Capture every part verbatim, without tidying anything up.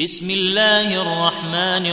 بسم الله الرحمن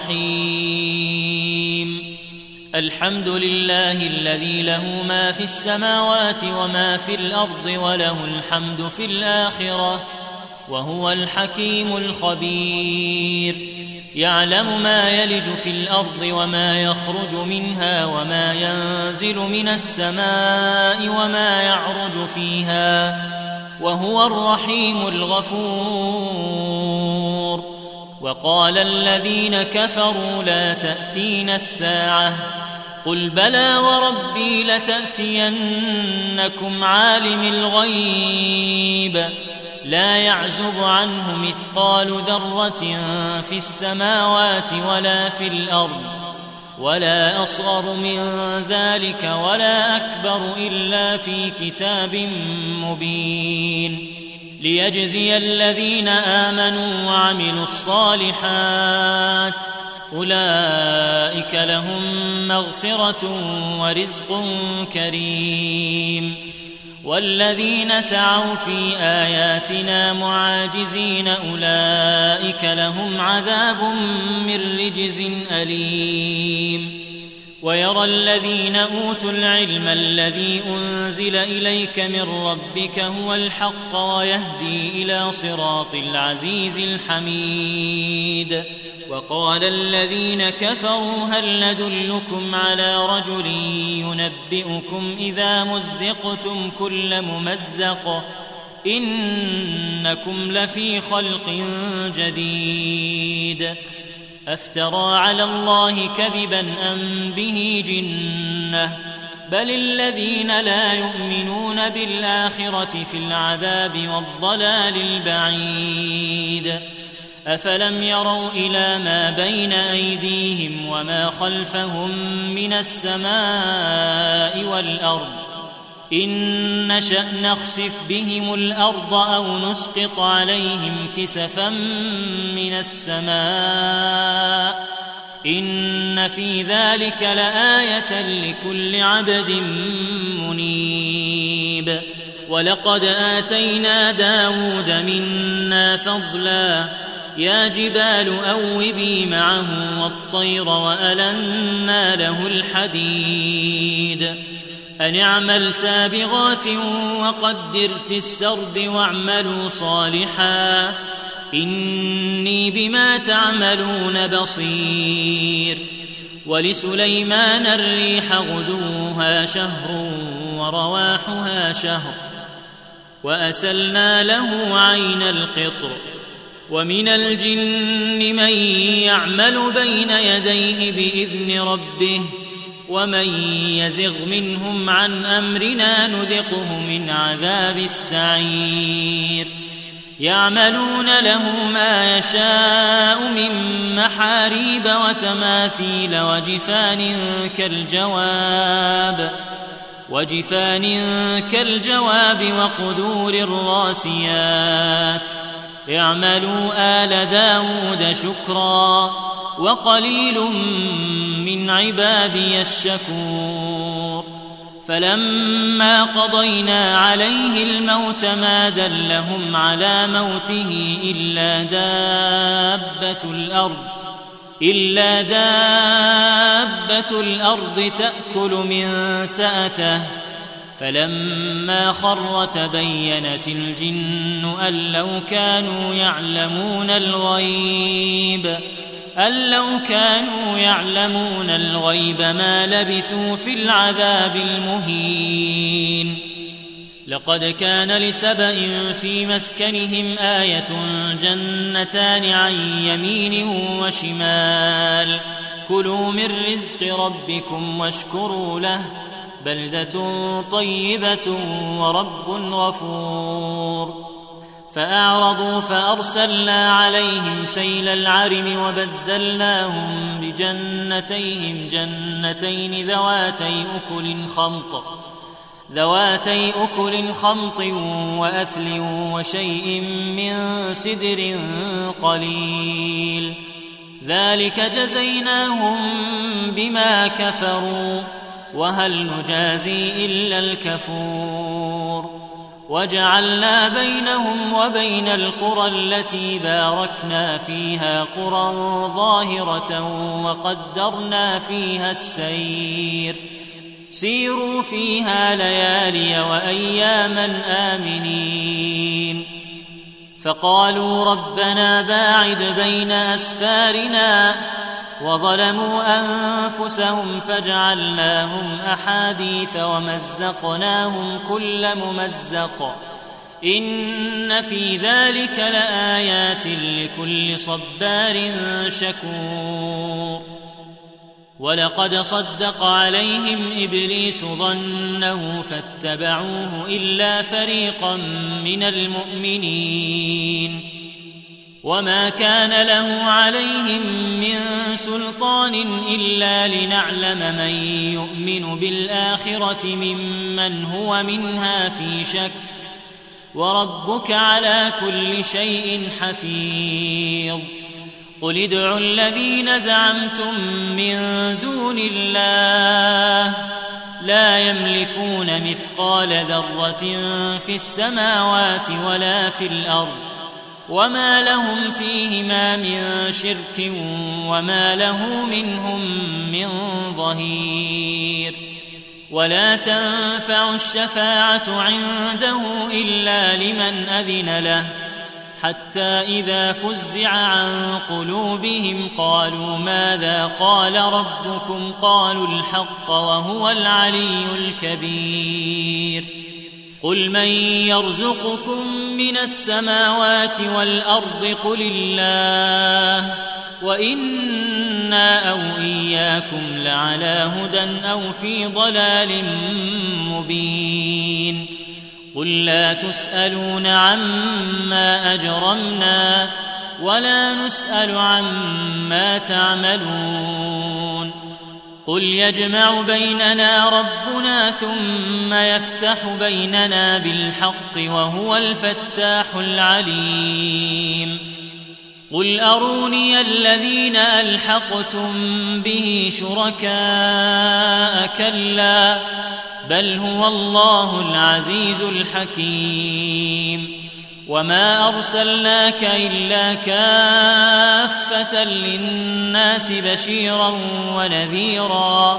الرحيم. الحمد لله الذي له ما في السماوات وما في الأرض وله الحمد في الآخرة وهو الحكيم الخبير. يعلم ما يلج في الأرض وما يخرج منها وما ينزل من السماء وما يعرج فيها وهو الرحيم الغفور. وقال الذين كفروا لا تأتينا الساعة قل بلى وربي لتأتينكم عالم الغيب لا يعزب عنه مثقال ذرة في السماوات ولا في الأرض ولا أصغر من ذلك ولا أكبر إلا في كتاب مبين ليجزي الذين آمنوا وعملوا الصالحات أولئك لهم مغفرة ورزق كريم. والذين سعوا في آياتنا معاجزين أولئك لهم عذاب من رجز أليم. ويرى الذين أوتوا العلم الذي أنزل إليك من ربك هو الحق ويهدي إلى صراط العزيز الحميد. وقال الذين كفروا هل ندلكم على رجل ينبئكم إذا مزقتم كل ممزق إنكم لفي خلق جديد. أفترى على الله كذبا أم به جنة بل الذين لا يؤمنون بالآخرة في العذاب والضلال البعيد. أفلم يروا إلى ما بين أيديهم وما خلفهم من السماء والأرض إن نشأ نخسف بهم الأرض أو نسقط عليهم كسفا من السماء إن في ذلك لآية لكل عبد منيب. ولقد آتينا داود منا فضلا يا جبال أوبي معه والطير وألنا له الحديد أن اعمل سابغات وقدر في السرد واعملوا صالحا إني بما تعملون بصير. ولسليمان الريح غدوها شهر ورواحها شهر وأسلنا له عين القطر. ومن الجن من يعمل بين يديه بإذن ربه ومن يزغ منهم عن أمرنا نذقه من عذاب السعير. يعملون له ما يشاء من محاريب وتماثيل وجفان كالجواب وجفان كالجواب وقدور الراسيات. اعملوا آل داود شكرا وقليل من عبادي الشكور. فلما قضينا عليه الموت ما دلهم على موته إلا دابة الأرض إلا دابة الأرض تأكل من سأته فلما خر تبينت الجن أن لو كانوا يعلمون الغيب أن لو كانوا يعلمون الغيب ما لبثوا في العذاب المهين. لقد كان لسبإ في مسكنهم آية جنتان عن يمين وشمال كلوا من رزق ربكم واشكروا له بلدة طيبة ورب غفور. فأعرضوا فأرسلنا عليهم سيل العرم وبدلناهم بجنتيهم جنتين ذواتي أكل خمط ذواتي أكل خمط وأثل وشيء من سدر قليل ذلك جزيناهم بما كفروا وهل نجازي إلا الكفور. وجعلنا بينهم وبين القرى التي باركنا فيها قرى ظاهرة وقدرنا فيها السير سيروا فيها ليالي وأياما آمنين فقالوا ربنا باعد بين أسفارنا وظلموا أنفسهم فجعلناهم أحاديث ومزقناهم كل ممزق إن في ذلك لآيات لكل صبار شكور ولقد صدق عليهم إبليس ظنه فاتبعوه إلا فريقا من المؤمنين وما كان له عليهم من سلطان إلا لنعلم من يؤمن بالآخرة ممن هو منها في شك وربك على كل شيء حفيظ قل ادعوا الذين زعمتم من دون الله لا يملكون مثقال ذرة في السماوات ولا في الأرض وما لهم فيهما من شرك وما له منهم من ظهير ولا تنفع الشفاعة عنده إلا لمن أذن له حتى إذا فزع عن قلوبهم قالوا ماذا قال ربكم قالوا الحق وهو العلي الكبير قل من يرزقكم من السماوات والأرض قل الله وإنا أو إياكم لعلى هدى أو في ضلال مبين قل لا تسألون عما أجرمنا ولا نسأل عما تعملون قل يجمع بيننا ربنا ثم يفتح بيننا بالحق وهو الفتاح العليم قل أروني الذين ألحقتم به شركاء كلا بل هو الله العزيز الحكيم وما أرسلناك إلا كافة للناس بشيرا ونذيرا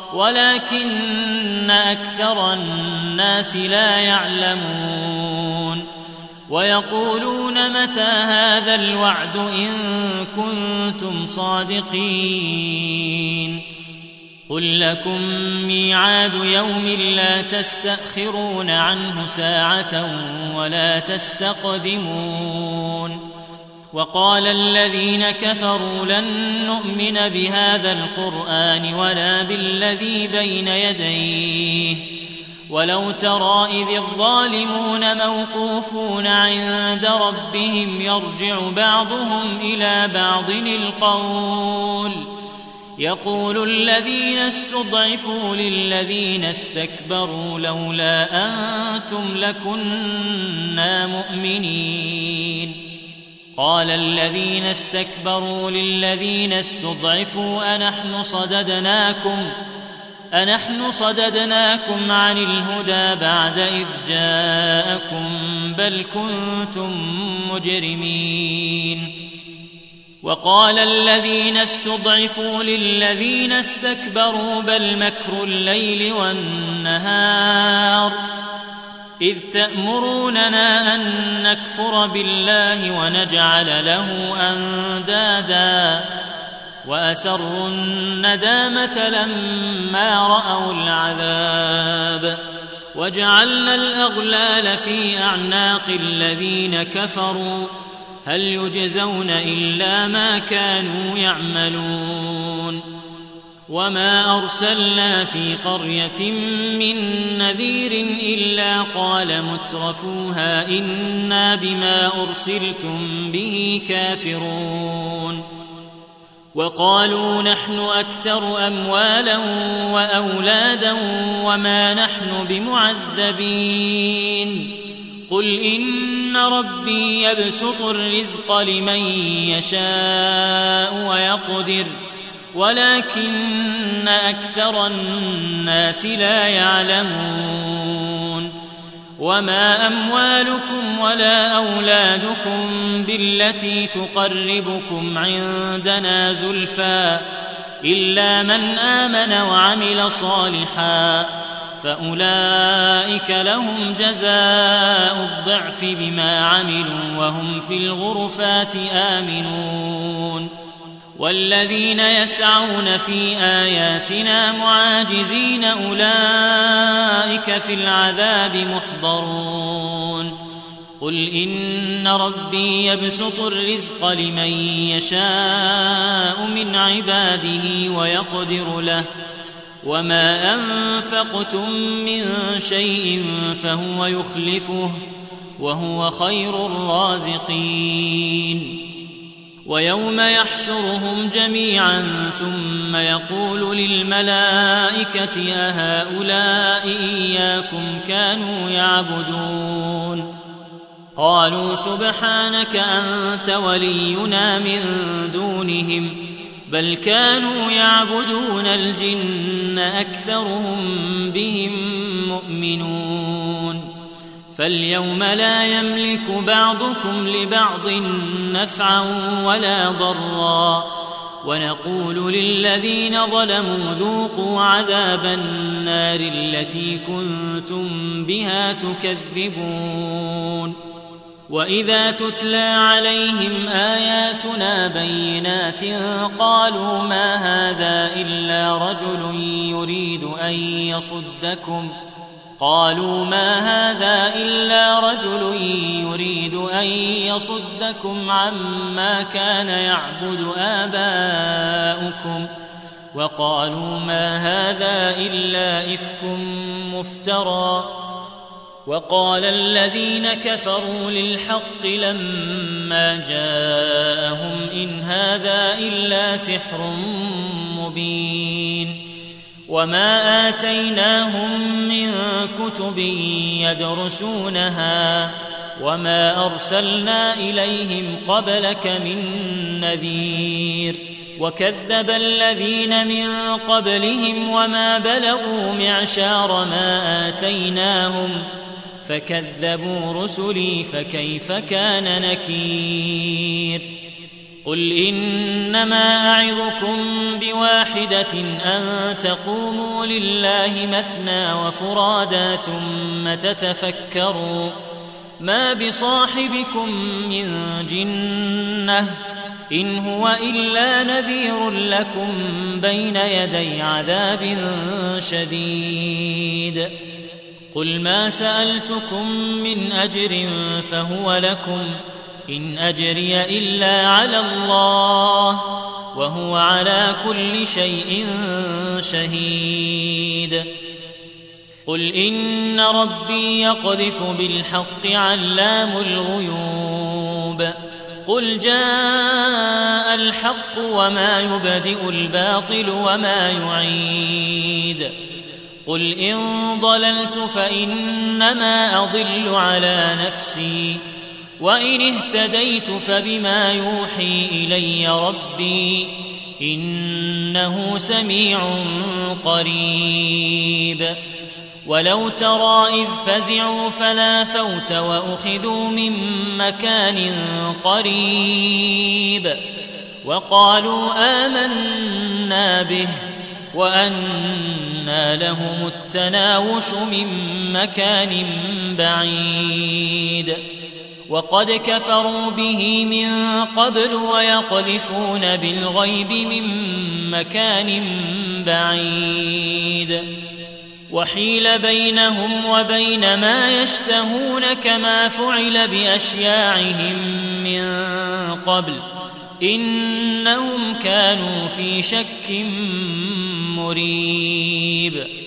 ولكن أكثر الناس لا يعلمون ويقولون متى هذا الوعد إن كنتم صادقين قل لكم ميعاد يوم لا تستأخرون عنه ساعة ولا تستقدمون وقال الذين كفروا لن نؤمن بهذا القرآن ولا بالذي بين يديه ولو ترى إذ الظالمون موقوفون عند ربهم يرجع بعضهم إلى بعض القول يقول الذين استضعفوا للذين استكبروا لولا أنتم لكنا مؤمنين قال الذين استكبروا للذين استضعفوا أنحن صددناكم أنحن صددناكم عن الهدى بعد إذ جاءكم بل كنتم مجرمين وقال الذين استضعفوا للذين استكبروا بل مكر الليل والنهار إذ تأمروننا أن نكفر بالله ونجعل له أندادا وأسروا الندامة لما رأوا العذاب وجعلنا الأغلال في أعناق الذين كفروا هل يجزون إلا ما كانوا يعملون وما أرسلنا في قرية من نذير إلا قال مترفوها إنا بما أرسلتم به كافرون وقالوا نحن أكثر أموالا وأولادا وما نحن بمعذبين قل إن ربي يبسط الرزق لمن يشاء ويقدر ولكن أكثر الناس لا يعلمون وما أموالكم ولا أولادكم بالتي تقربكم عندنا زلفى إلا من آمن وعمل صالحا فأولئك لهم جزاء الضعف بما عملوا وهم في الغرفات آمنون والذين يسعون في آياتنا معاجزين أولئك في العذاب محضرون قل إن ربي يبسط الرزق لمن يشاء من عباده ويقدر له وما أنفقتم من شيء فهو يخلفه وهو خير الرازقين ويوم يحشرهم جميعا ثم يقول للملائكة أهؤلاء إياكم كانوا يعبدون قالوا سبحانك أنت ولينا من دونهم بل كانوا يعبدون الجن أكثرهم بهم مؤمنون فاليوم لا يملك بعضكم لبعض نفعا ولا ضرا ونقول للذين ظلموا ذوقوا عذاب النار التي كنتم بها تكذبون وإذا تتلى عليهم آياتنا بينات قالوا ما هذا إلا رجل يريد أن يصدكم قالوا ما هذا إلا رجل يريد أن يصدكم عما كان يعبد آباؤكم وقالوا ما هذا إلا إفك مفترى وقال الذين كفروا للحق لما جاءهم إن هذا إلا سحر مبين وما آتيناهم من كتب يدرسونها وما أرسلنا إليهم قبلك من نذير وكذب الذين من قبلهم وما بلغوا معشار ما آتيناهم فكذبوا رسلي فكيف كان نكير قل إنما أعظكم بواحدة أن تقوموا لله مثنى وفرادا ثم تتفكروا ما بصاحبكم من جنة إن هو إلا نذير لكم بين يدي عذاب شديد قل ما سألتكم من أجر فهو لكم إن أجري إلا على الله وهو على كل شيء شهيد قل إن ربي يقذف بالحق علام الغيوب قل جاء الحق وما يبدئ الباطل وما يعيد قل إن ضللت فإنما أضل على نفسي وإن اهتديت فبما يوحي إلي ربي إنه سميع قريب ولو ترى إذ فزعوا فلا فوت وأخذوا من مكان قريب وقالوا آمنا به وأنى لهم التناوش من مكان بعيد وقد كفروا به من قبل ويقذفون بالغيب من مكان بعيد وحيل بينهم وبين ما يشتهون كما فعل بأشياعهم من قبل إنهم كانوا في شك مريب